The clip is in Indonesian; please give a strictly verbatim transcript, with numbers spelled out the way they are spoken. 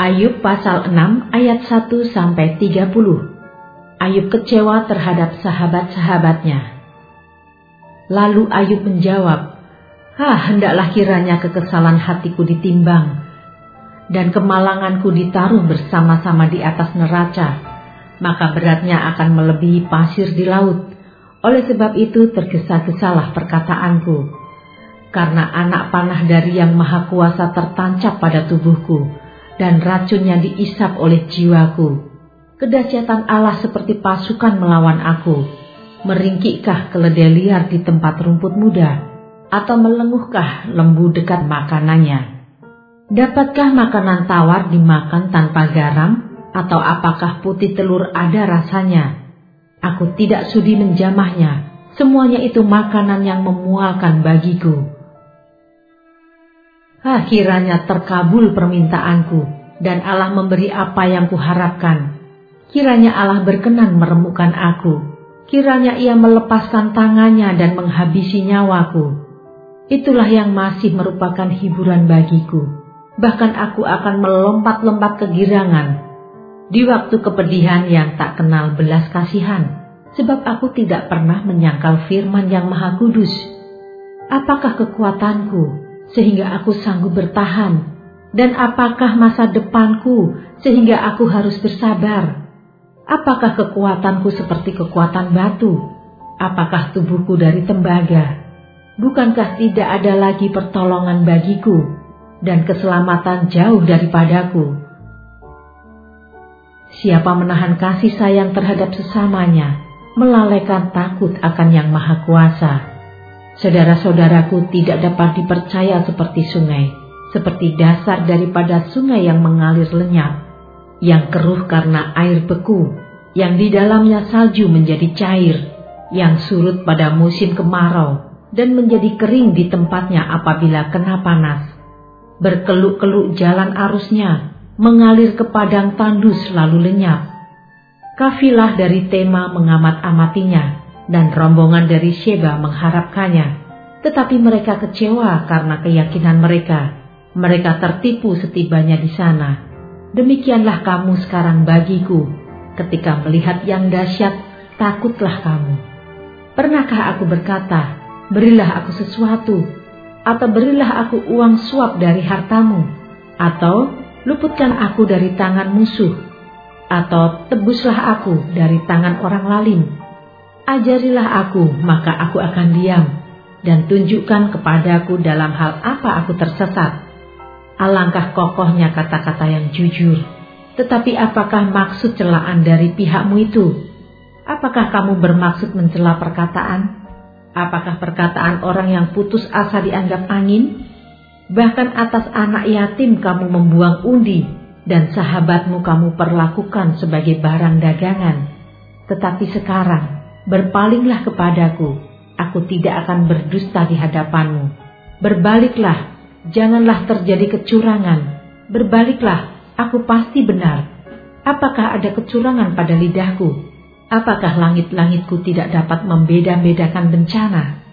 Ayub pasal enam ayat satu sampai tiga puluh. Ayub kecewa terhadap sahabat-sahabatnya. Lalu Ayub menjawab, "Hah, hendaklah kiranya kekesalan hatiku ditimbang, dan kemalanganku ditaruh bersama-sama di atas neraca, maka beratnya akan melebihi pasir di laut. Oleh sebab itu tergesa-gesalah perkataanku, karena anak panah dari Yang Maha Kuasa tertancap pada tubuhku, dan racunnya diisap oleh jiwaku. Kedahsyatan Allah seperti pasukan melawan aku. Meringkikkah keledai liar di tempat rumput muda, atau melenguhkah lembu dekat makanannya? Dapatkah makanan tawar dimakan tanpa garam, atau apakah putih telur ada rasanya? Aku tidak sudi menjamahnya. Semuanya itu makanan yang memualkan bagiku. Ah, kiranya terkabul permintaanku, dan Allah memberi apa yang kuharapkan. Kiranya Allah berkenan meremukkan aku. Kiranya Ia melepaskan tangannya dan menghabisi nyawaku. Itulah yang masih merupakan hiburan bagiku. Bahkan aku akan melompat-lompat kegirangan di waktu kepedihan yang tak kenal belas kasihan, sebab aku tidak pernah menyangkal firman Yang Maha Kudus. Apakah kekuatanku sehingga aku sanggup bertahan? Dan apakah masa depanku sehingga aku harus bersabar? Apakah kekuatanku seperti kekuatan batu? Apakah tubuhku dari tembaga? Bukankah tidak ada lagi pertolongan bagiku, dan keselamatan jauh daripadaku? Siapa menahan kasih sayang terhadap sesamanya, melalaikan takut akan Yang Maha Kuasa. Saudara-saudaraku tidak dapat dipercaya seperti sungai, seperti dasar daripada sungai yang mengalir lenyap, yang keruh karena air beku, yang di dalamnya salju menjadi cair, yang surut pada musim kemarau, dan menjadi kering di tempatnya apabila kena panas. Berkeluk-keluk jalan arusnya, mengalir ke padang tandus lalu lenyap. Kafilah dari Tema mengamat-amatinya, dan rombongan dari Sheba mengharapkannya. Tetapi mereka kecewa karena keyakinan mereka. Mereka tertipu setibanya di sana. Demikianlah kamu sekarang bagiku. Ketika melihat yang dahsyat, takutlah kamu. Pernahkah aku berkata, berilah aku sesuatu, atau berilah aku uang suap dari hartamu, atau luputkan aku dari tangan musuh, atau tebuslah aku dari tangan orang lalim. Ajarilah aku, maka aku akan diam, dan tunjukkan kepadaku dalam hal apa aku tersesat. Alangkah kokohnya kata-kata yang jujur. Tetapi apakah maksud celaan dari pihakmu itu? Apakah kamu bermaksud mencela perkataan? Apakah perkataan orang yang putus asa dianggap angin? Bahkan atas anak yatim kamu membuang undi, dan sahabatmu kamu perlakukan sebagai barang dagangan. Tetapi sekarang, berpalinglah kepadaku, aku tidak akan berdusta di hadapanmu. Berbaliklah, janganlah terjadi kecurangan. Berbaliklah, aku pasti benar. Apakah ada kecurangan pada lidahku? Apakah langit-langitku tidak dapat membeda-bedakan bencana?